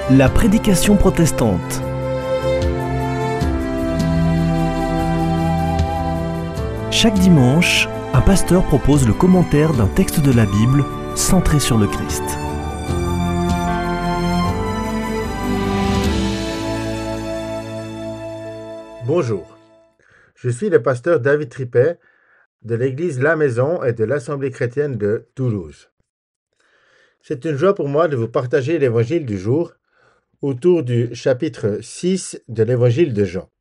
La prédication protestante. Chaque dimanche, un pasteur propose le commentaire d'un texte de la Bible centré sur le Christ. Bonjour, je suis le pasteur David Tripet de l'église La Maison et de l'Assemblée chrétienne de Toulouse. C'est une joie pour moi de vous partager l'évangile du jour autour du chapitre 6 de l'évangile de Jean.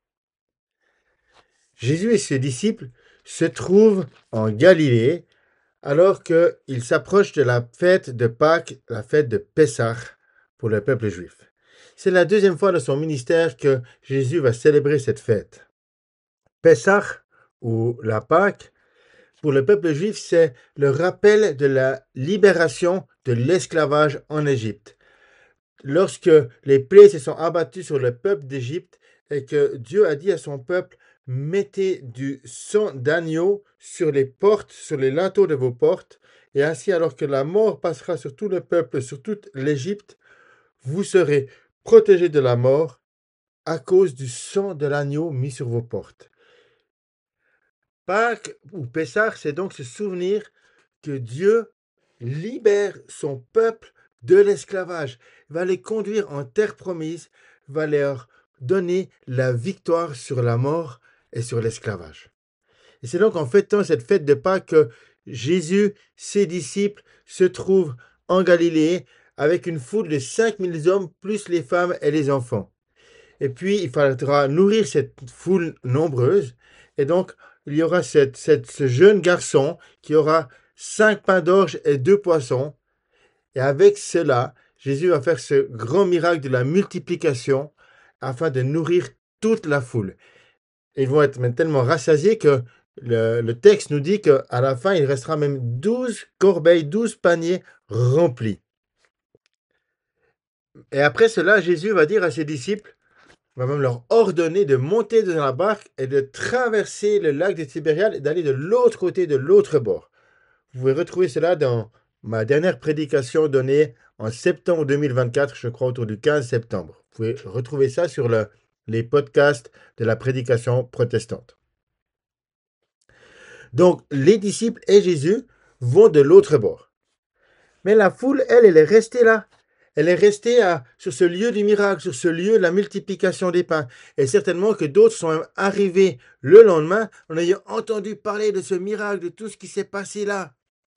Jésus et ses disciples se trouvent en Galilée alors qu'ils s'approchent de la fête de Pâques, la fête de Pessah pour le peuple juif. C'est la deuxième fois de son ministère que Jésus va célébrer cette fête. Pessah, ou la Pâque, pour le peuple juif, c'est le rappel de la libération de l'esclavage en Égypte. Lorsque les plaies se sont abattues sur le peuple d'Égypte et que Dieu a dit à son peuple, mettez du sang d'agneau sur les portes, sur les linteaux de vos portes, et ainsi alors que la mort passera sur tout le peuple, sur toute l'Égypte, vous serez protégés de la mort à cause du sang de l'agneau mis sur vos portes. Pâques ou Pessah, c'est donc se souvenir que Dieu libère son peuple de l'esclavage, va les conduire en terre promise, va leur donner la victoire sur la mort et sur l'esclavage. Et c'est donc en fêtant cette fête de Pâques que Jésus, ses disciples, se trouvent en Galilée avec une foule de 5000 hommes, plus les femmes et les enfants. Et puis, il faudra nourrir cette foule nombreuse. Et donc, il y aura ce jeune garçon qui aura 5 pains d'orge et 2 poissons. Et avec cela, Jésus va faire ce grand miracle de la multiplication afin de nourrir toute la foule. Et ils vont être même tellement rassasiés que le texte nous dit qu'à la fin, il restera même 12 corbeilles, 12 paniers remplis. Et après cela, Jésus va dire à ses disciples, va même leur ordonner de monter dans la barque et de traverser le lac de Tibériade et d'aller de l'autre côté, de l'autre bord. Vous pouvez retrouver cela dans ma dernière prédication donnée en septembre 2024, je crois autour du 15 septembre. Vous pouvez retrouver ça sur les podcasts de la prédication protestante. Donc, les disciples et Jésus vont de l'autre bord. Mais la foule, elle est restée là. Elle est restée sur ce lieu du miracle, sur ce lieu de la multiplication des pains. Et certainement que d'autres sont même arrivés le lendemain en ayant entendu parler de ce miracle, de tout ce qui s'est passé là.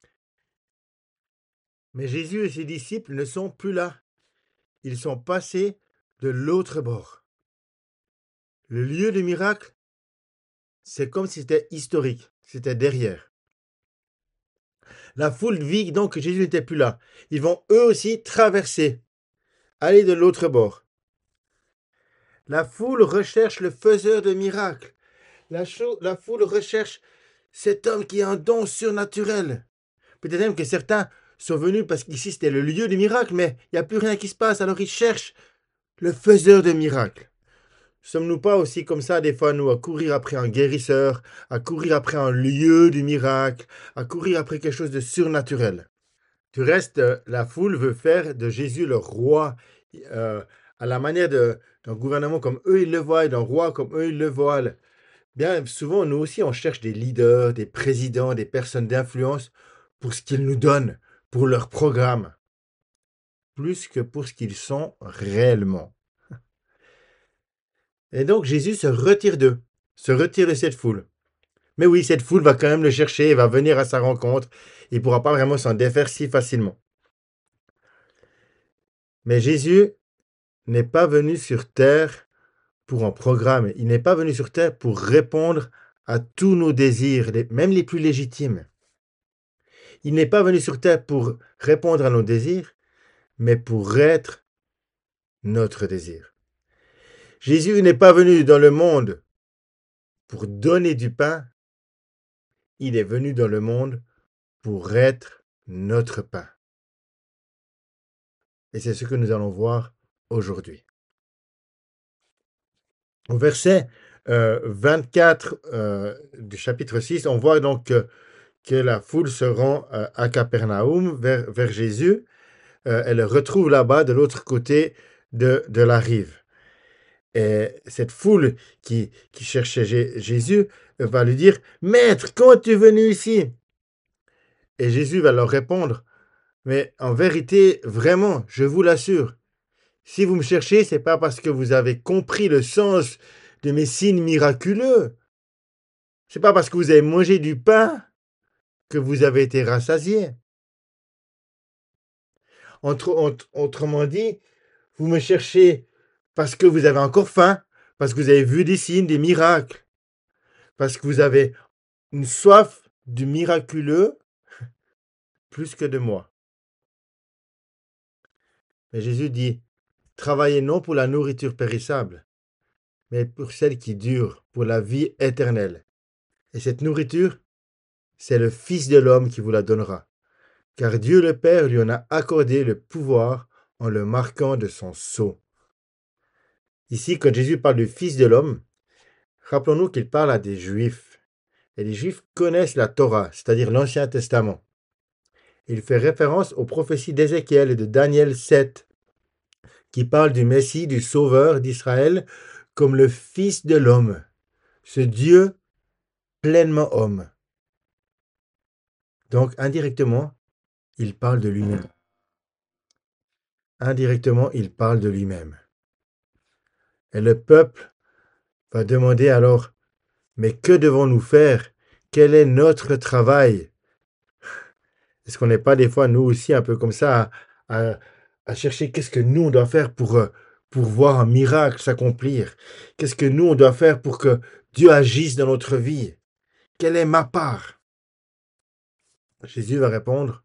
Mais Jésus et ses disciples ne sont plus là. Ils sont passés de l'autre bord. Le lieu du miracle, c'est comme si c'était historique, c'était derrière. La foule vit donc que Jésus n'était plus là. Ils vont eux aussi traverser, aller de l'autre bord. La foule recherche le faiseur de miracles. La foule recherche cet homme qui a un don surnaturel. Peut-être même que certains sont venus parce qu'ici c'était le lieu du miracle, mais il n'y a plus rien qui se passe, alors ils cherchent le faiseur de miracles. Sommes-nous pas aussi comme ça des fois, nous, à courir après un guérisseur, à courir après un lieu du miracle, à courir après quelque chose de surnaturel? Du reste, la foule veut faire de Jésus le roi, à la manière d'un gouvernement comme eux ils le voient, d'un roi comme eux ils le voient. Bien souvent, nous aussi, on cherche des leaders, des présidents, des personnes d'influence pour ce qu'ils nous donnent, pour leur programme, plus que pour ce qu'ils sont réellement. Et donc, Jésus se retire d'eux, se retire de cette foule. Mais oui, cette foule va quand même le chercher et va venir à sa rencontre. Il ne pourra pas vraiment s'en défaire si facilement. Mais Jésus n'est pas venu sur terre pour un programme. Il n'est pas venu sur terre pour répondre à tous nos désirs, même les plus légitimes. Il n'est pas venu sur terre pour répondre à nos désirs, mais pour être notre désir. Jésus n'est pas venu dans le monde pour donner du pain, il est venu dans le monde pour être notre pain. Et c'est ce que nous allons voir aujourd'hui. Au verset 24 du chapitre 6, on voit donc que la foule se rend à Capernaum vers Jésus. elle le retrouve là-bas, de l'autre côté de la rive. Et cette foule qui cherchait Jésus va lui dire, « Maître, quand es-tu venu ici ?» Et Jésus va leur répondre, « Mais en vérité, vraiment, je vous l'assure, si vous me cherchez, ce n'est pas parce que vous avez compris le sens de mes signes miraculeux. Ce n'est pas parce que vous avez mangé du pain que vous avez été rassasiés. Autrement dit, vous me cherchez parce que vous avez encore faim, parce que vous avez vu des signes, des miracles, parce que vous avez une soif du miraculeux plus que de moi. » Mais Jésus dit, « Travaillez non pour la nourriture périssable, mais pour celle qui dure, pour la vie éternelle. Et cette nourriture, c'est le Fils de l'homme qui vous la donnera. Car Dieu le Père lui en a accordé le pouvoir en le marquant de son sceau. » Ici, quand Jésus parle du Fils de l'homme, rappelons-nous qu'il parle à des Juifs. Et les Juifs connaissent la Torah, c'est-à-dire l'Ancien Testament. Il fait référence aux prophéties d'Ézéchiel et de Daniel 7, qui parlent du Messie, du Sauveur d'Israël, comme le Fils de l'homme, ce Dieu pleinement homme. Donc, indirectement, il parle de lui-même. Indirectement, il parle de lui-même. Et le peuple va demander alors, mais que devons-nous faire? Quel est notre travail? Est-ce qu'on n'est pas des fois, nous aussi, un peu comme ça, à chercher qu'est-ce que nous, on doit faire pour voir un miracle s'accomplir? Qu'est-ce que nous, on doit faire pour que Dieu agisse dans notre vie? Quelle est ma part? Jésus va répondre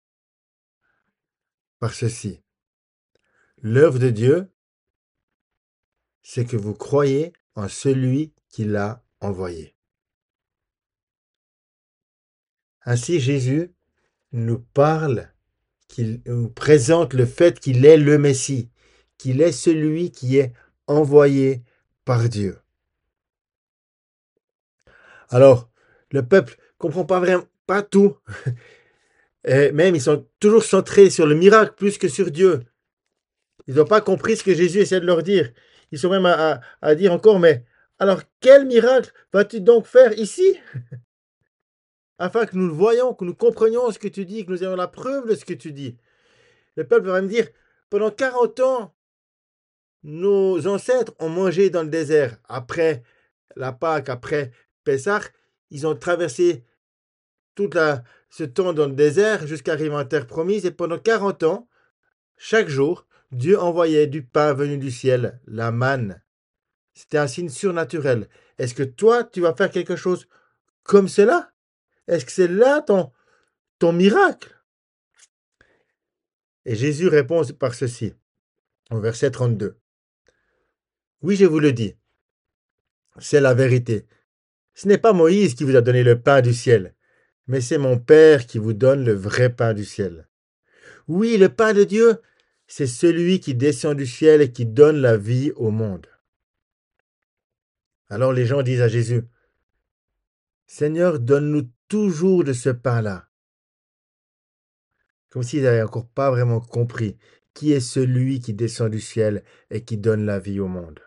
par ceci. L'œuvre de Dieu, c'est que vous croyez en celui qui l'a envoyé. Ainsi, Jésus nous parle, qu'il nous présente le fait qu'il est le Messie, qu'il est celui qui est envoyé par Dieu. Alors, le peuple ne comprend pas vraiment, pas tout. Et même, ils sont toujours centrés sur le miracle plus que sur Dieu. Ils n'ont pas compris ce que Jésus essaie de leur dire. Ils sont même à dire encore, mais alors quel miracle vas-tu donc faire ici? Afin que nous le voyions, que nous comprenions ce que tu dis, que nous ayons la preuve de ce que tu dis. Le peuple va me dire, pendant 40 ans, nos ancêtres ont mangé dans le désert. Après la Pâque, après Pessah, ils ont traversé tout ce temps dans le désert jusqu'à arriver en terre promise. Et pendant 40 ans, chaque jour, Dieu envoyait du pain venu du ciel, la manne. C'était un signe surnaturel. Est-ce que toi, tu vas faire quelque chose comme cela? Est-ce que c'est là ton miracle? Et Jésus répond par ceci, au verset 32. Oui, je vous le dis, c'est la vérité. Ce n'est pas Moïse qui vous a donné le pain du ciel, mais c'est mon Père qui vous donne le vrai pain du ciel. Oui, le pain de Dieu, c'est celui qui descend du ciel et qui donne la vie au monde. Alors les gens disent à Jésus, Seigneur, donne-nous toujours de ce pain-là. Comme s'ils n'avaient encore pas vraiment compris qui est celui qui descend du ciel et qui donne la vie au monde.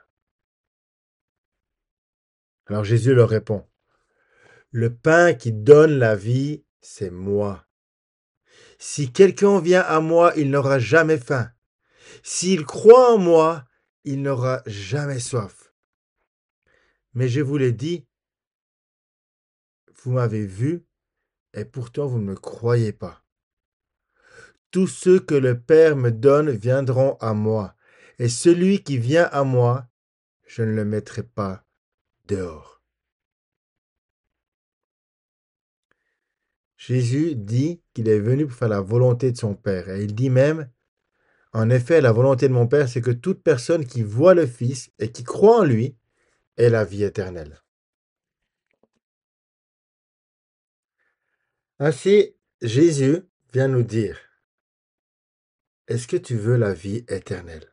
Alors Jésus leur répond, le pain qui donne la vie, c'est moi. Si quelqu'un vient à moi, il n'aura jamais faim. S'il croit en moi, il n'aura jamais soif. Mais je vous l'ai dit, vous m'avez vu, et pourtant vous ne me croyez pas. Tous ceux que le Père me donne viendront à moi, et celui qui vient à moi, je ne le mettrai pas dehors. Jésus dit qu'il est venu pour faire la volonté de son Père, et il dit même, en effet, la volonté de mon Père, c'est que toute personne qui voit le Fils et qui croit en lui ait la vie éternelle. Ainsi, Jésus vient nous dire, est-ce que tu veux la vie éternelle?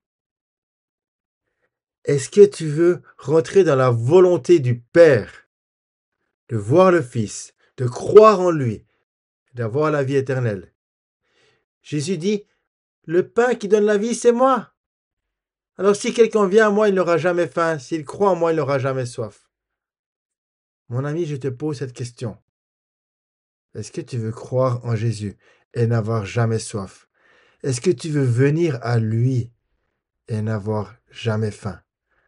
Est-ce que tu veux rentrer dans la volonté du Père, de voir le Fils, de croire en lui, d'avoir la vie éternelle? Jésus dit, Le pain qui donne la vie, c'est moi. Alors si quelqu'un vient à moi, il n'aura jamais faim. S'il croit en moi, il n'aura jamais soif. Mon ami, je te pose cette question. Est-ce que tu veux croire en Jésus et n'avoir jamais soif? Est-ce que tu veux venir à lui et n'avoir jamais faim?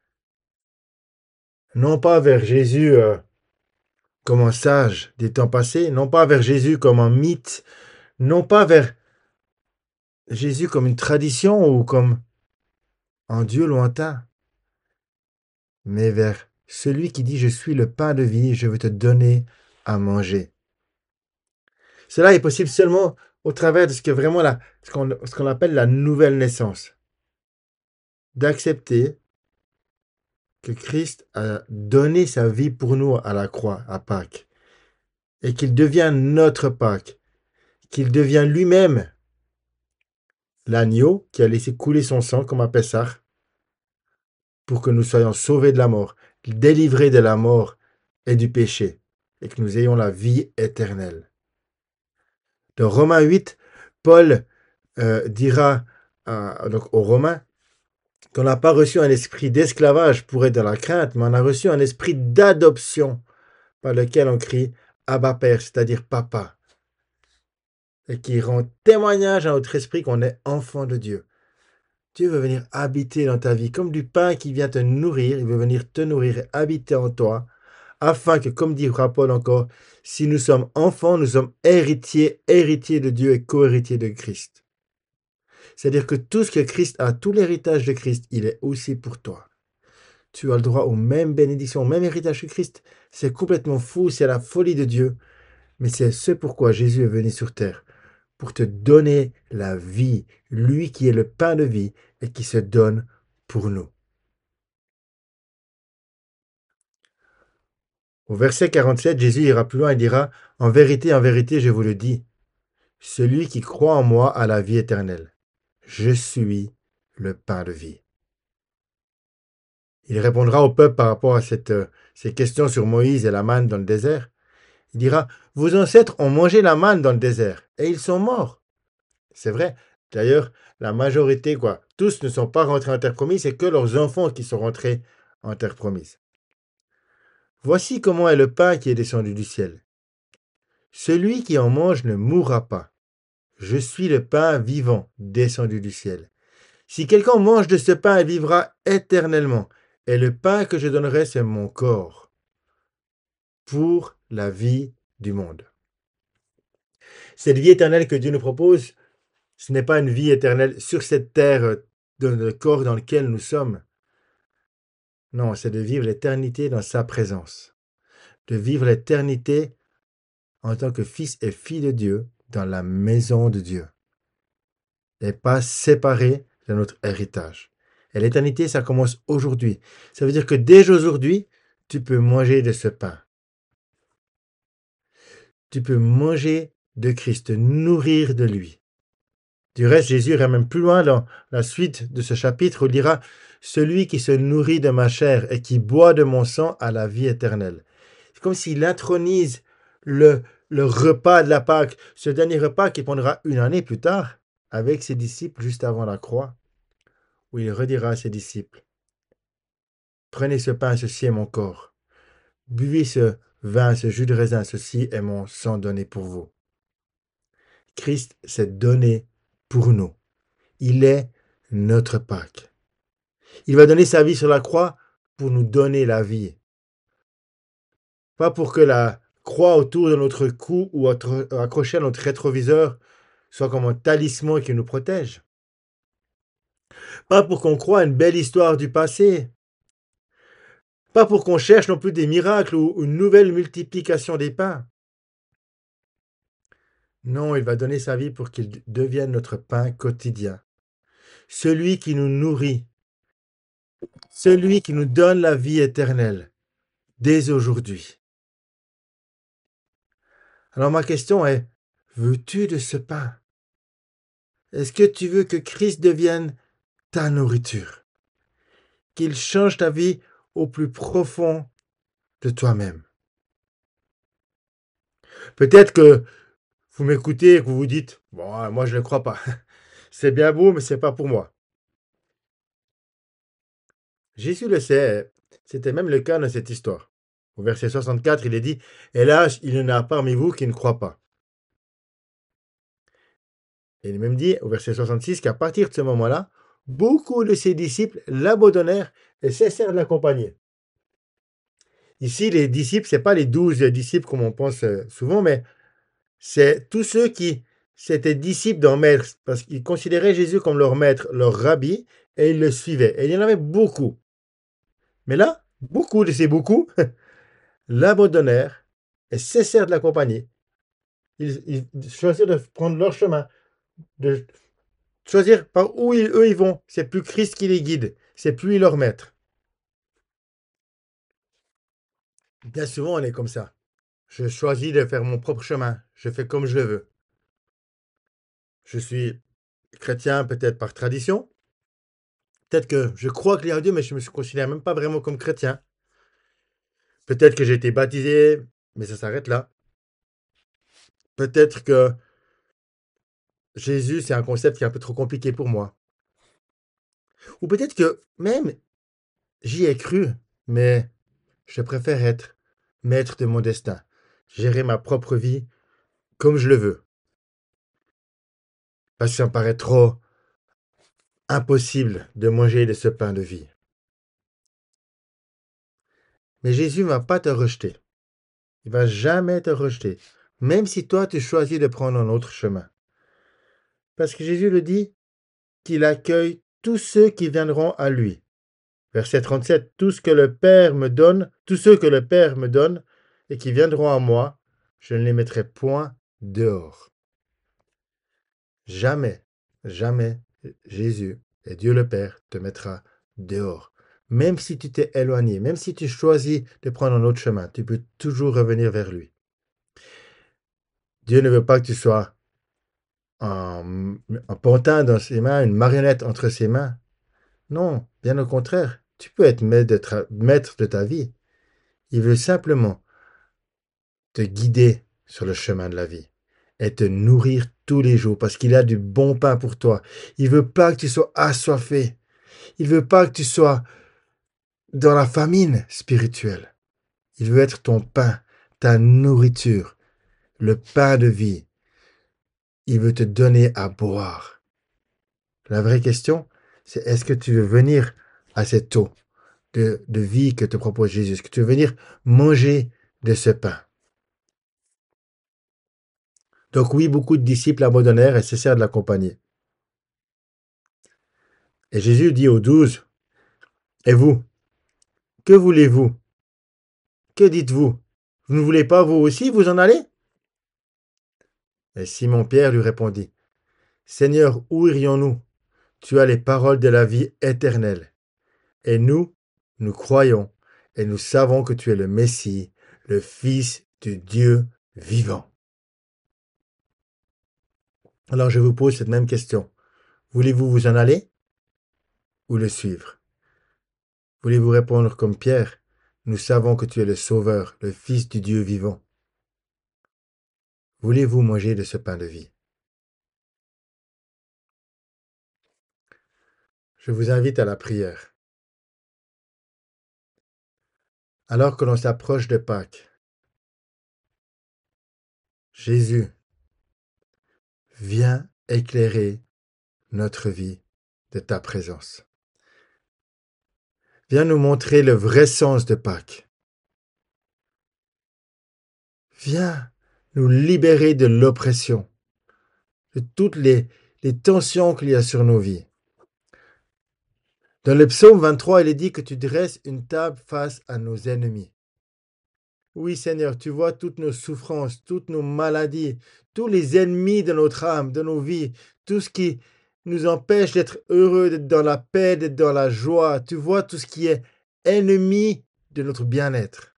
Non pas vers Jésus comme un sage des temps passés, non pas vers Jésus comme un mythe, non pas vers Jésus comme une tradition ou comme un Dieu lointain, mais vers celui qui dit je suis le pain de vie, je veux te donner à manger. Cela est possible seulement au travers de ce que vraiment ce qu'on appelle la nouvelle naissance. D'accepter que Christ a donné sa vie pour nous à la croix, à Pâques, et qu'il devient notre Pâques, qu'il devient lui-même l'agneau qui a laissé couler son sang comme à Pessah pour que nous soyons sauvés de la mort, délivrés de la mort et du péché, et que nous ayons la vie éternelle. Dans Romains 8, Paul dira donc aux Romains qu'on n'a pas reçu un esprit d'esclavage pour être dans la crainte, mais on a reçu un esprit d'adoption par lequel on crie Abba Père, c'est-à-dire Papa, et qui rend témoignage à notre esprit qu'on est enfant de Dieu. Dieu veut venir habiter dans ta vie, comme du pain qui vient te nourrir, il veut venir te nourrir et habiter en toi, afin que, comme dira Paul encore, si nous sommes enfants, nous sommes héritiers de Dieu et co-héritiers de Christ. C'est-à-dire que tout ce que Christ a, tout l'héritage de Christ, il est aussi pour toi. Tu as le droit aux mêmes bénédictions, au même héritage que Christ. C'est complètement fou, c'est la folie de Dieu. Mais c'est ce pourquoi Jésus est venu sur terre, pour te donner la vie, lui qui est le pain de vie et qui se donne pour nous. Au verset 47, Jésus ira plus loin et dira, en vérité, je vous le dis, celui qui croit en moi a la vie éternelle. Je suis le pain de vie. Il répondra au peuple par rapport à ces questions sur Moïse et la manne dans le désert. Il dira, vos ancêtres ont mangé la manne dans le désert et ils sont morts. C'est vrai. D'ailleurs, la majorité, tous ne sont pas rentrés en terre promise, c'est que leurs enfants qui sont rentrés en terre promise. Voici comment est le pain qui est descendu du ciel. Celui qui en mange ne mourra pas. Je suis le pain vivant descendu du ciel. Si quelqu'un mange de ce pain, il vivra éternellement. Et le pain que je donnerai, c'est mon corps pour la vie du monde. Cette vie éternelle que Dieu nous propose, ce n'est pas une vie éternelle sur cette terre, dans le corps dans lequel nous sommes. Non, c'est de vivre l'éternité dans sa présence. De vivre l'éternité en tant que fils et fille de Dieu dans la maison de Dieu. Et pas séparé de notre héritage. Et l'éternité, ça commence aujourd'hui. Ça veut dire que dès aujourd'hui, tu peux manger de ce pain. Tu peux manger de Christ, te nourrir de lui. Du reste, Jésus ira même plus loin dans la suite de ce chapitre où il dira « Celui qui se nourrit de ma chair et qui boit de mon sang a la vie éternelle. » C'est comme s'il intronise le repas de la Pâque, ce dernier repas qui prendra une année plus tard avec ses disciples juste avant la croix, où il redira à ses disciples « Prenez ce pain, ceci est mon corps. Buvez ce vin, ce jus de raisin, ceci est mon sang donné pour vous. » Christ s'est donné pour nous. Il est notre Pâque. Il va donner sa vie sur la croix pour nous donner la vie. Pas pour que la croix autour de notre cou ou accrochée à notre rétroviseur soit comme un talisman qui nous protège. Pas pour qu'on croie à une belle histoire du passé. Pas pour qu'on cherche non plus des miracles ou une nouvelle multiplication des pains. Non, il va donner sa vie pour qu'il devienne notre pain quotidien. Celui qui nous nourrit. Celui qui nous donne la vie éternelle. Dès aujourd'hui. Alors ma question est, veux-tu de ce pain? Est-ce que tu veux que Christ devienne ta nourriture? Qu'il change ta vie au plus profond de toi-même? Peut-être que vous m'écoutez et que vous vous dites, bon, moi je ne le crois pas. C'est bien beau, mais c'est pas pour moi. Jésus le sait, c'était même le cas dans cette histoire. Au verset 64, il est dit, hélas, il y en a parmi vous qui ne croient pas. Et il est même dit au verset 66 qu'à partir de ce moment-là, beaucoup de ses disciples l'abandonnèrent et cessèrent de l'accompagner. Ici, les disciples, ce n'est pas les 12 disciples comme on pense souvent, mais c'est tous ceux qui s'étaient disciples d'un maître, parce qu'ils considéraient Jésus comme leur maître, leur rabbi, et ils le suivaient. Et il y en avait beaucoup. Mais là, beaucoup de ces beaucoup l'abandonnèrent et cessèrent de l'accompagner. Ils choisirent de prendre leur chemin, de choisir par où eux ils vont. C'est plus Christ qui les guide, c'est plus leur maître. Bien souvent, on est comme ça. Je choisis de faire mon propre chemin. Je fais comme je le veux. Je suis chrétien peut-être par tradition. Peut-être que je crois qu'il y a un Dieu, mais je ne me considère même pas vraiment comme chrétien. Peut-être que j'ai été baptisé, mais ça s'arrête là. Peut-être que Jésus, c'est un concept qui est un peu trop compliqué pour moi. Ou peut-être que même j'y ai cru, mais je préfère être maître de mon destin, gérer ma propre vie comme je le veux. Parce que ça me paraît trop impossible de manger de ce pain de vie. Mais Jésus ne va pas te rejeter. Il ne va jamais te rejeter, même si toi tu choisis de prendre un autre chemin. Parce que Jésus le dit, qu'il accueille tous ceux qui viendront à lui. Verset 37, tout ce que le Père me donne, tous ceux que le Père me donne et qui viendront à moi, je ne les mettrai point dehors. Jamais, jamais Jésus et Dieu le Père te mettra dehors. Même si tu t'es éloigné, même si tu choisis de prendre un autre chemin, tu peux toujours revenir vers lui. Dieu ne veut pas que tu sois un pantin dans ses mains, une marionnette entre ses mains. Non, bien au contraire, tu peux être maître de ta vie. Il veut simplement te guider sur le chemin de la vie et te nourrir tous les jours parce qu'il a du bon pain pour toi. Il veut pas que tu sois assoiffé. Il veut pas que tu sois dans la famine spirituelle. Il veut être ton pain, ta nourriture, le pain de vie. Il veut te donner à boire. La vraie question, c'est est-ce que tu veux venir à cette eau de vie que te propose Jésus? Est-ce que tu veux venir manger de ce pain? Donc oui, beaucoup de disciples abandonnèrent et cessèrent de l'accompagner. Et Jésus dit aux 12, et vous, que voulez-vous? Que dites-vous? Vous ne voulez pas vous aussi vous en aller? Et Simon-Pierre lui répondit, Seigneur, où irions-nous? Tu as les paroles de la vie éternelle. Et nous croyons et nous savons que tu es le Messie, le Fils du Dieu vivant. Alors je vous pose cette même question. Voulez-vous vous en aller ou le suivre? Voulez-vous répondre comme Pierre? Nous savons que tu es le Sauveur, le Fils du Dieu vivant. Voulez-vous manger de ce pain de vie? Je vous invite à la prière. Alors que l'on s'approche de Pâques, Jésus, viens éclairer notre vie de ta présence. Viens nous montrer le vrai sens de Pâques. Viens nous libérer de l'oppression, de toutes les tensions qu'il y a sur nos vies. Dans le psaume 23, il est dit que tu dresses une table face à nos ennemis. Oui, Seigneur, tu vois toutes nos souffrances, toutes nos maladies, tous les ennemis de notre âme, de nos vies, tout ce qui nous empêche d'être heureux, d'être dans la paix, d'être dans la joie. Tu vois tout ce qui est ennemi de notre bien-être.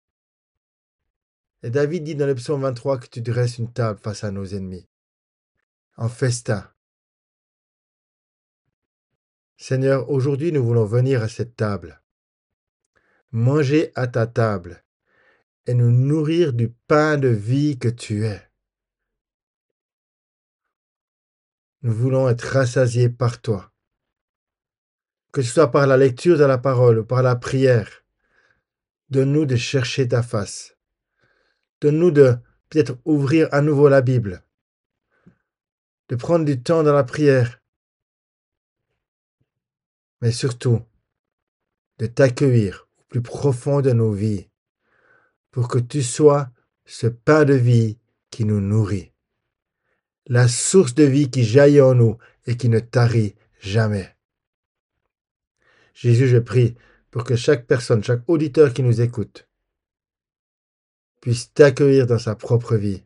Et David dit dans le psaume 23 que tu dresses une table face à nos ennemis, en festin. Seigneur, aujourd'hui nous voulons venir à cette table, manger à ta table et nous nourrir du pain de vie que tu es. Nous voulons être rassasiés par toi. Que ce soit par la lecture de la parole ou par la prière, donne-nous de chercher ta face. Donne-nous de peut-être ouvrir à nouveau la Bible, de prendre du temps dans la prière, mais surtout de t'accueillir au plus profond de nos vies pour que tu sois ce pain de vie qui nous nourrit, la source de vie qui jaillit en nous et qui ne tarit jamais. Jésus, je prie pour que chaque personne, chaque auditeur qui nous écoute puisse t'accueillir dans sa propre vie,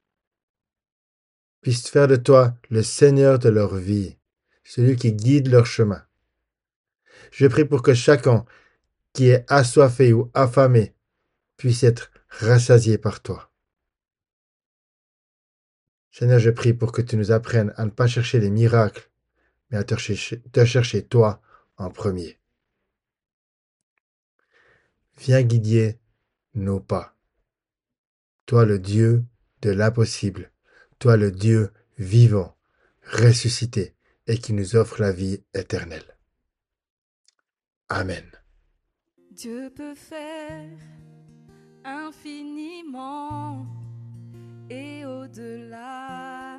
puisse faire de toi le Seigneur de leur vie, celui qui guide leur chemin. Je prie pour que chacun qui est assoiffé ou affamé puisse être rassasié par toi. Seigneur, je prie pour que tu nous apprennes à ne pas chercher les miracles, mais à te chercher toi en premier. Viens guider nos pas. Toi le Dieu de l'impossible, toi le Dieu vivant, ressuscité et qui nous offre la vie éternelle. Amen. Dieu peut faire infiniment et au-delà,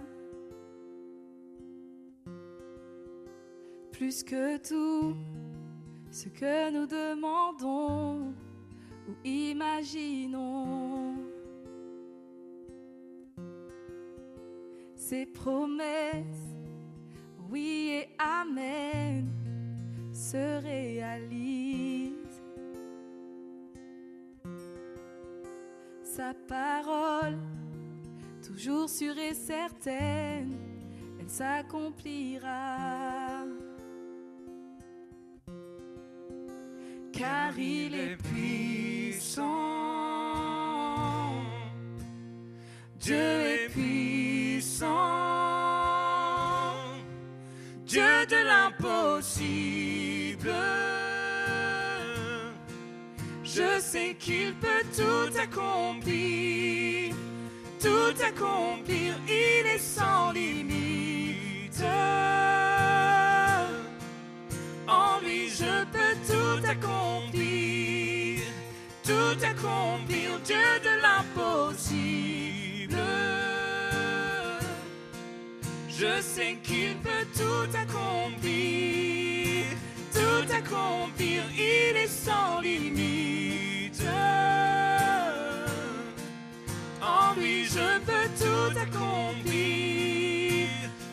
plus que tout ce que nous demandons ou imaginons. Ses promesses, oui et amen, se réalisent. Sa parole, toujours sûre et certaine, elle s'accomplira. Car il est puissant, Dieu est puissant, Dieu de l'impossible. Je sais qu'il peut tout accomplir, il est sans limite. En lui je peux tout accomplir, Dieu de l'impossible. Je sais qu'il peut tout accomplir, il est sans limite. En lui je peux tout accomplir,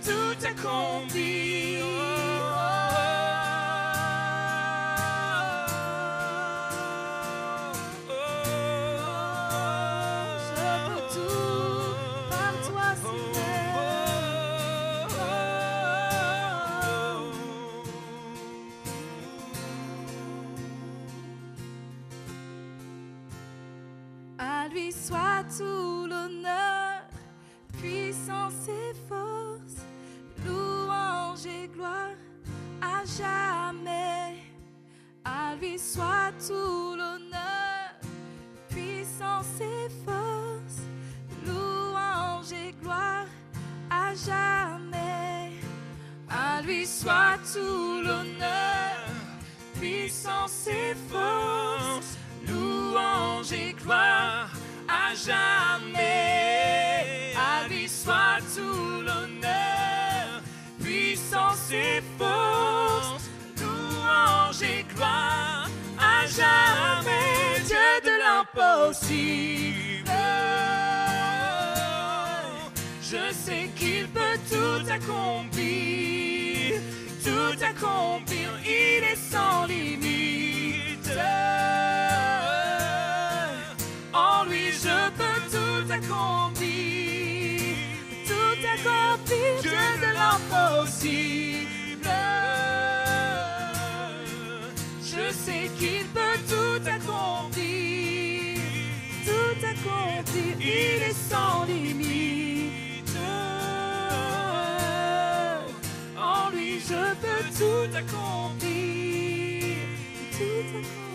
lui soit tout l'honneur, puissance et force, louange et gloire à jamais. À lui soit tout l'honneur, puissance et force, louange et gloire à jamais. À lui soit tout l'honneur, puissance et force, louange et gloire à jamais. À lui soit tout l'honneur, puissance et force, louange et gloire à jamais. Dieu de l'impossible, je sais qu'il peut tout accomplir, il est sans limite. En lui je peux tout accomplir, Dieu de l'impossible. Je sais qu'il peut tout accomplir, il est sans limite. En lui je peux tout accomplir,